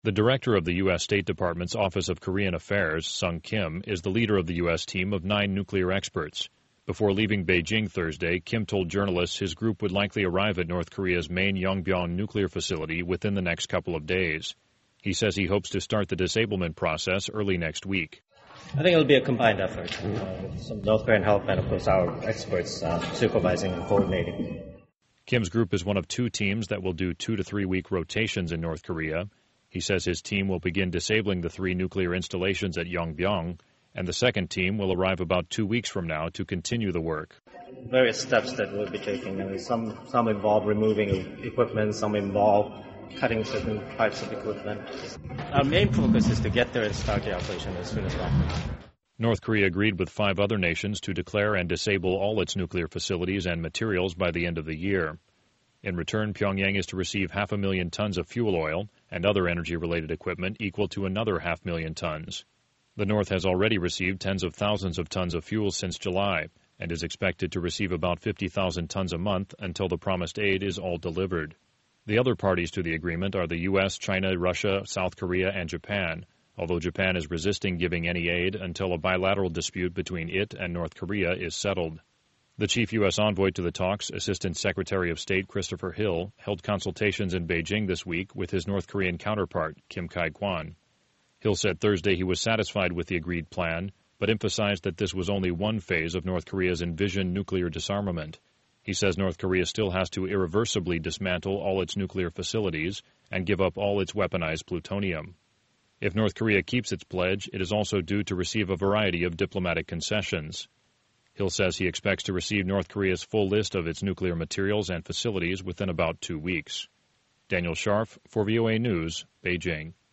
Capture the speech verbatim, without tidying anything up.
The director of the U S State Department's Office of Korean Affairs, Sung Kim, is the leader of the U S team of nine nuclear experts. Before leaving Beijing Thursday, Kim told journalists his group would likely arrive at North Korea's main Yongbyon nuclear facility within the next couple of days. He says he hopes to start the disablement process early next week. I think it'll be a combined effort, uh, with some North Korean help and, of course, our experts uh, supervising and coordinating. Kim's group is one of two teams that will do two to three week rotations in North Korea. He says his team will begin disabling the three nuclear installations at Yongbyon, and the second team will arrive about two weeks from now to continue the work. Various steps that we'll be taking. I mean, some, some involve removing equipment, some involve cutting certain parts of equipment. Our main focus is to get there and start the operation as soon as possible. North Korea agreed with five other nations to declare and disable all its nuclear facilities and materials by the end of the year. In return, Pyongyang is to receive half a million tons of fuel oil and other energy-related equipment equal to another half million tons. The North has already received tens of thousands of tons of fuel since July and is expected to receive about fifty thousand tons a month until the promised aid is all delivered. The other parties to the agreement are the U S, China, Russia, South Korea, and Japan, although Japan is resisting giving any aid until a bilateral dispute between it and North Korea is settled. The chief U S envoy to the talks, Assistant Secretary of State Christopher Hill, held consultations in Beijing this week with his North Korean counterpart, Kim Kai-kwan. Hill said Thursday he was satisfied with the agreed plan, but emphasized that this was only one phase of North Korea's envisioned nuclear disarmament. He says North Korea still has to irreversibly dismantle all its nuclear facilities and give up all its weaponized plutonium. If North Korea keeps its pledge, it is also due to receive a variety of diplomatic concessions. Hill says he expects to receive North Korea's full list of its nuclear materials and facilities within about two weeks. Daniel Scharf for V O A News, Beijing.